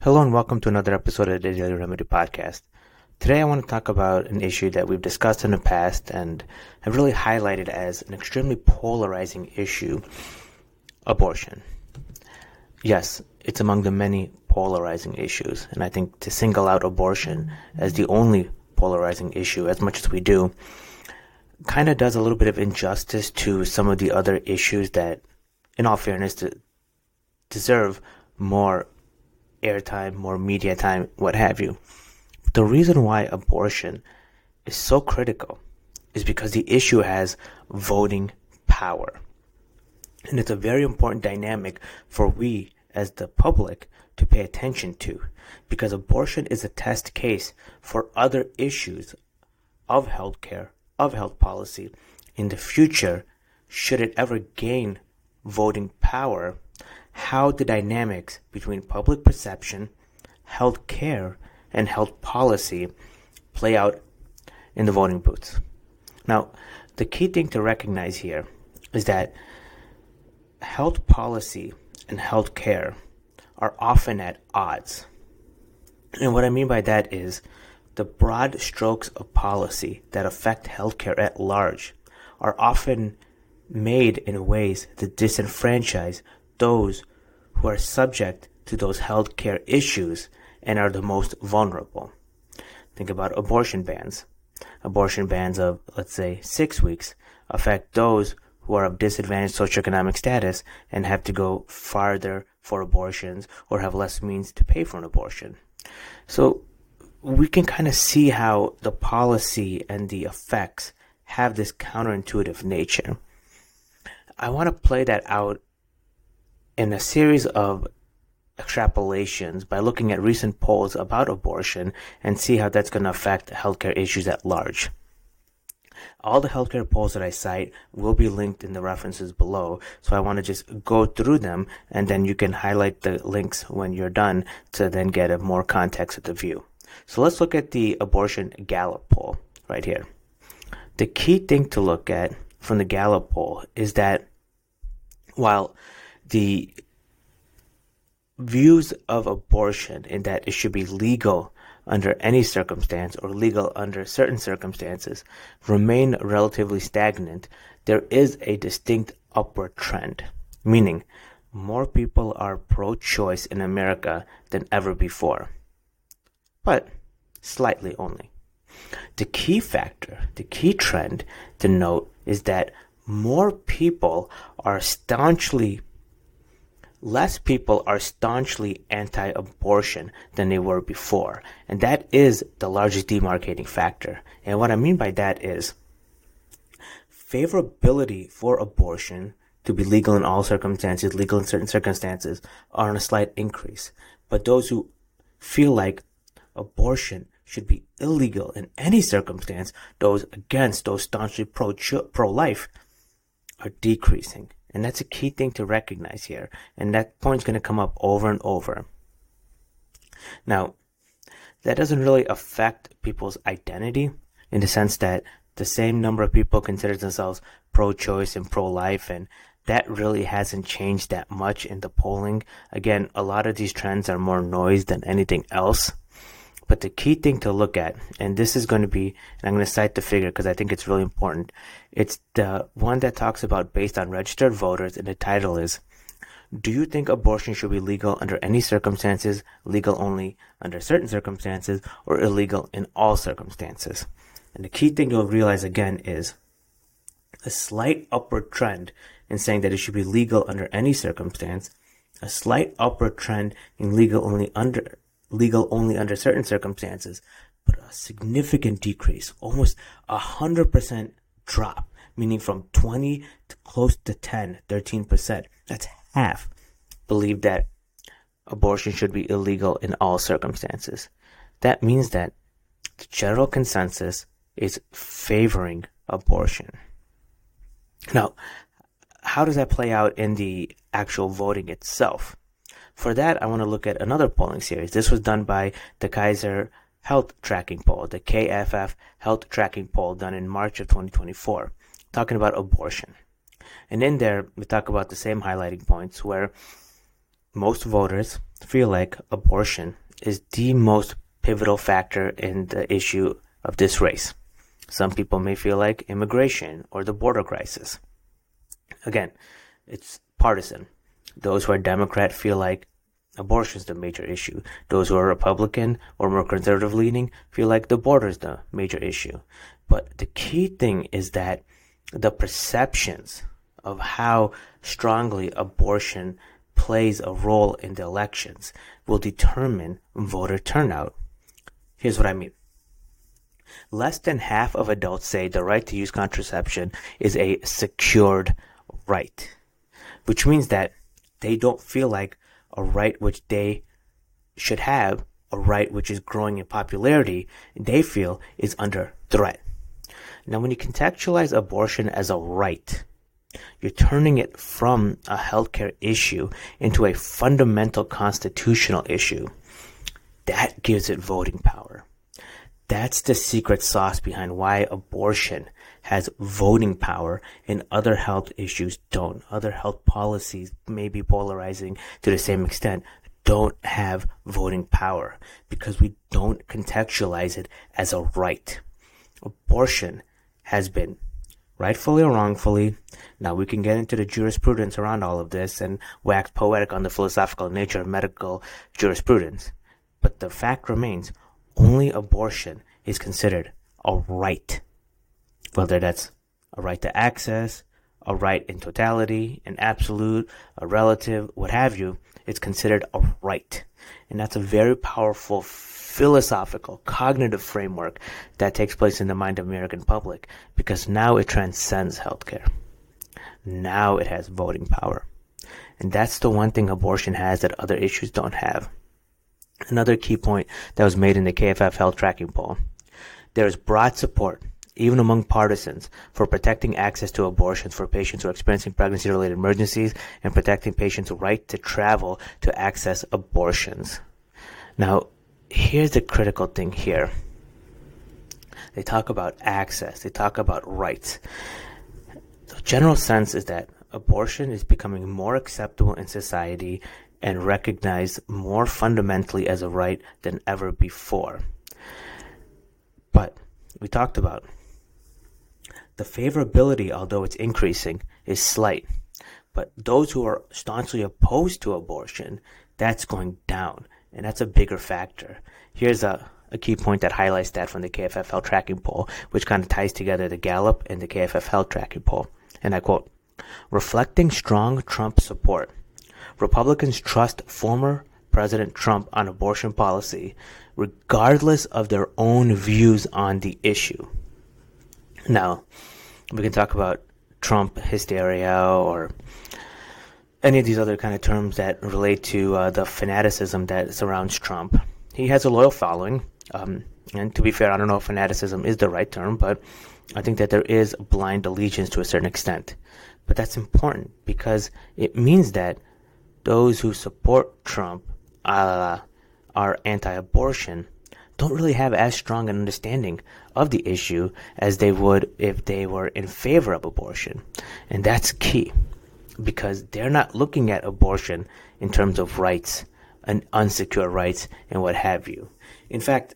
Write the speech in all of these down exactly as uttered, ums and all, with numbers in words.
Hello and welcome to another episode of the Daily Remedy Podcast. Today I want to talk about an issue that we've discussed in the past and have really highlighted as an extremely polarizing issue: abortion. Yes, it's among the many polarizing issues, and I think to single out abortion as the only polarizing issue as much as we do kind of does a little bit of injustice to some of the other issues that, in all fairness, deserve more airtime, more media time, what have you. The reason why abortion is so critical is because the issue has voting power. And it's a very important dynamic for we as the public to pay attention to, because abortion is a test case for other issues of healthcare, of health policy in the future. Should it ever gain voting power, how the dynamics between public perception, health care, and health policy play out in the voting booths. Now, the key thing to recognize here is that health policy and health care are often at odds. And what I mean by that is the broad strokes of policy that affect healthcare at large are often made in ways that disenfranchise those who are subject to those healthcare issues and are the most vulnerable. Think about abortion bans. Abortion bans of, let's say, six weeks affect those who are of disadvantaged socioeconomic status and have to go farther for abortions or have less means to pay for an abortion. So we can kind of see how the policy and the effects have this counterintuitive nature. I want to play that out in a series of extrapolations by looking at recent polls about abortion and see how that's going to affect healthcare issues at large. All the healthcare polls that I cite will be linked in the references below, so I want to just go through them and then you can highlight the links when you're done to then get a more context of the view. So let's look at the abortion Gallup poll right here. The key thing to look at from the Gallup poll is that while the views of abortion in that it should be legal under any circumstance or legal under certain circumstances remain relatively stagnant, there is a distinct upward trend, meaning more people are pro-choice in America than ever before, but slightly only. The key factor, the key trend to note is that more people are staunchly Less people are staunchly anti-abortion than they were before, and that is the largest demarcating factor. And what I mean by that is favorability for abortion to be legal in all circumstances, legal in certain circumstances, are on a slight increase. But those who feel like abortion should be illegal in any circumstance, those against, those staunchly pro pro-life, are decreasing. And that's a key thing to recognize here. And that point's going to come up over and over. Now, that doesn't really affect people's identity in the sense that the same number of people consider themselves pro-choice and pro-life, and that really hasn't changed that much in the polling. Again, a lot of these trends are more noise than anything else. But the key thing to look at, and this is going to be, and I'm going to cite the figure because I think it's really important. It's the one that talks about based on registered voters, and the title is, do you think abortion should be legal under any circumstances, legal only under certain circumstances, or illegal in all circumstances? And the key thing you'll realize again is a slight upward trend in saying that it should be legal under any circumstance, a slight upward trend in legal only under legal only under certain circumstances, but a significant decrease, almost a hundred percent drop, meaning from twenty to close to ten, thirteen percent. That's half believe that abortion should be illegal in all circumstances. That means that the general consensus is favoring abortion. Now, how does that play out in the actual voting itself? For that, I want to look at another polling series. This was done by the Kaiser Health Tracking Poll, the K F F Health Tracking Poll done in March of twenty twenty-four, talking about abortion. And in there, we talk about the same highlighting points where most voters feel like abortion is the most pivotal factor in the issue of this race. Some people may feel like immigration or the border crisis. Again, it's partisan. Those who are Democrat feel like abortion is the major issue. Those who are Republican or more conservative leaning feel like the border is the major issue. But the key thing is that the perceptions of how strongly abortion plays a role in the elections will determine voter turnout. Here's what I mean. Less than half of adults say the right to use contraception is a secured right, which means that they don't feel like a right which they should have, a right which is growing in popularity, they feel is under threat. Now, when you contextualize abortion as a right, you're turning it from a healthcare issue into a fundamental constitutional issue. That gives it voting power. That's the secret sauce behind why abortion has voting power and other health issues don't. Other health policies, may be polarizing to the same extent, don't have voting power because we don't contextualize it as a right. Abortion has been, rightfully or wrongfully, now we can get into the jurisprudence around all of this and wax poetic on the philosophical nature of medical jurisprudence. But the fact remains, only abortion is considered a right. Whether that's a right to access, a right in totality, an absolute, a relative, what have you, it's considered a right. And that's a very powerful philosophical, cognitive framework that takes place in the mind of the American public because now it transcends healthcare. Now it has voting power. And that's the one thing abortion has that other issues don't have. Another key point that was made in the K F F health tracking poll. There is broad support, even among partisans, for protecting access to abortions for patients who are experiencing pregnancy-related emergencies and protecting patients' right to travel to access abortions. Now, here's the critical thing here. They talk about access. They talk about rights. The general sense is that abortion is becoming more acceptable in society and recognized more fundamentally as a right than ever before. But we talked about the favorability, although it's increasing, is slight. But those who are staunchly opposed to abortion, that's going down. And that's a bigger factor. Here's a, a key point that highlights that from the K F F health tracking poll, which kind of ties together the Gallup and the K F F health tracking poll. And I quote, reflecting strong Trump support, Republicans trust former President Trump on abortion policy, regardless of their own views on the issue. Now, we can talk about Trump hysteria or any of these other kind of terms that relate to uh, the fanaticism that surrounds Trump. He has a loyal following, um, and to be fair, I don't know if fanaticism is the right term, but I think that there is blind allegiance to a certain extent. But that's important because it means that those who support Trump uh, are anti-abortion don't really have as strong an understanding of the issue as they would if they were in favor of abortion. And that's key because they're not looking at abortion in terms of rights and unsecure rights and what have you. In fact,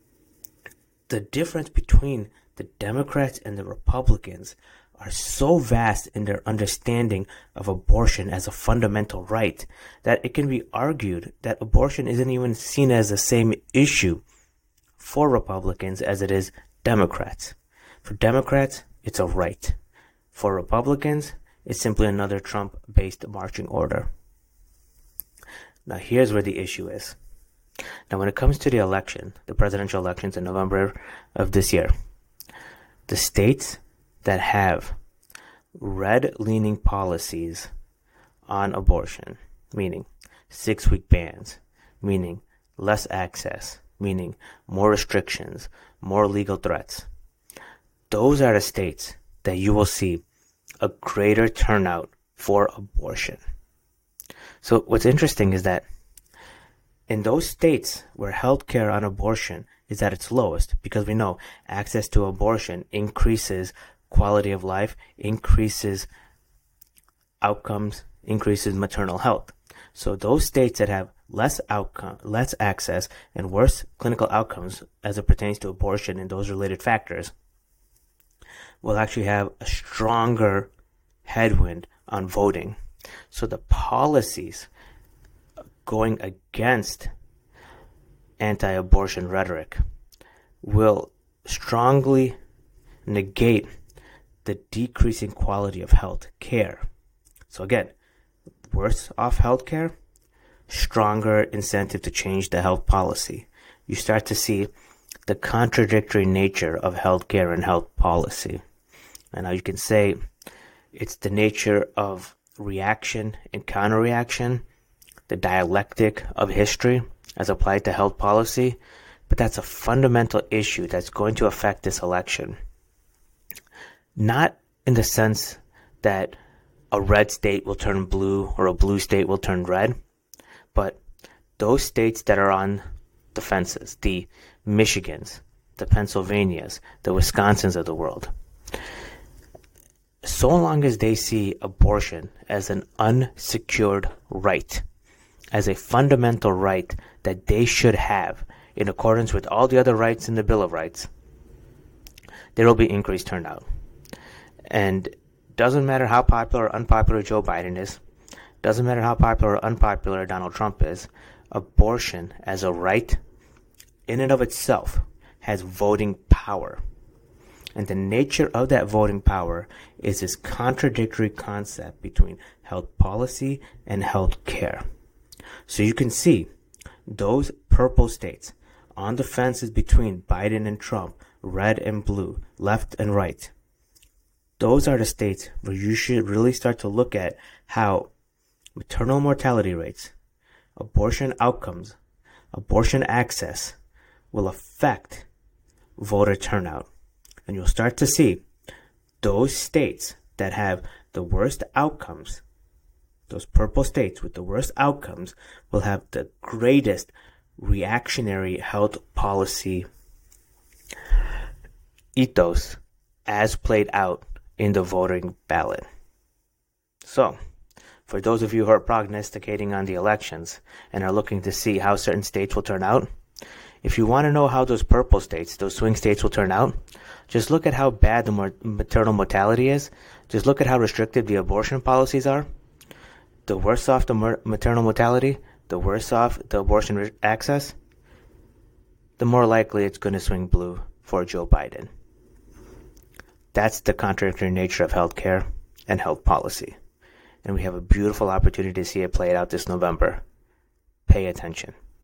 the difference between the Democrats and the Republicans are so vast in their understanding of abortion as a fundamental right that it can be argued that abortion isn't even seen as the same issue for Republicans as it is Democrats. For Democrats, it's a right. For Republicans, it's simply another Trump-based marching order. Now, here's where the issue is. Now, when it comes to the election, the presidential elections in November of this year, the states that have red-leaning policies on abortion, meaning six-week bans, meaning less access, meaning more restrictions, more legal threats, those are the states that you will see a greater turnout for abortion. So what's interesting is that in those states where healthcare on abortion is at its lowest, because we know access to abortion increases quality of life, increases outcomes, increases maternal health. So those states that have less outcome, less access, and worse clinical outcomes as it pertains to abortion and those related factors, will actually have a stronger headwind on voting. So the policies going against anti-abortion rhetoric will strongly negate the decreasing quality of health care. So again, worse off health care, stronger incentive to change the health policy. You start to see the contradictory nature of health care and health policy. And now you can say it's the nature of reaction and counter-reaction, the dialectic of history as applied to health policy, but that's a fundamental issue that's going to affect this election. Not in the sense that a red state will turn blue or a blue state will turn red, but those states that are on the fences, the Michigans, the Pennsylvanias, the Wisconsins of the world, so long as they see abortion as an unsecured right, as a fundamental right that they should have in accordance with all the other rights in the Bill of Rights, there will be increased turnout. And doesn't matter how popular or unpopular Joe Biden is, doesn't matter how popular or unpopular Donald Trump is, abortion as a right in and of itself has voting power. And the nature of that voting power is this contradictory concept between health policy and health care. So you can see those purple states on the fences between Biden and Trump, red and blue, left and right. Those are the states where you should really start to look at how maternal mortality rates, abortion outcomes, abortion access will affect voter turnout. And you'll start to see those states that have the worst outcomes, those purple states with the worst outcomes, will have the greatest reactionary health policy ethos as played out in the voting ballot. So, for those of you who are prognosticating on the elections and are looking to see how certain states will turn out, if you want to know how those purple states, those swing states will turn out, just look at how bad the mor- maternal mortality is. Just look at how restrictive the abortion policies are. The worse off the mer- maternal mortality, the worse off the abortion re- access, the more likely it's going to swing blue for Joe Biden. That's the contradictory nature of healthcare and health policy. And we have a beautiful opportunity to see it played out this November. Pay attention.